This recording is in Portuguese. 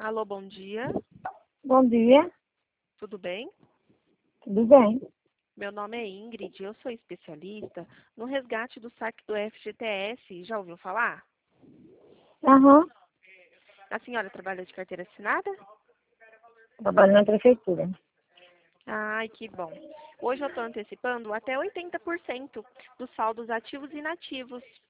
Alô, bom dia. Bom dia, Tudo bem? tudo bem? Meu nome é Ingrid, eu sou especialista no resgate do saque do FGTS. Já ouviu falar? Aham, A senhora trabalha de carteira assinada? trabalho na prefeitura. Ai, que bom. Hoje eu estou antecipando até 80% dos saldos ativos e inativos.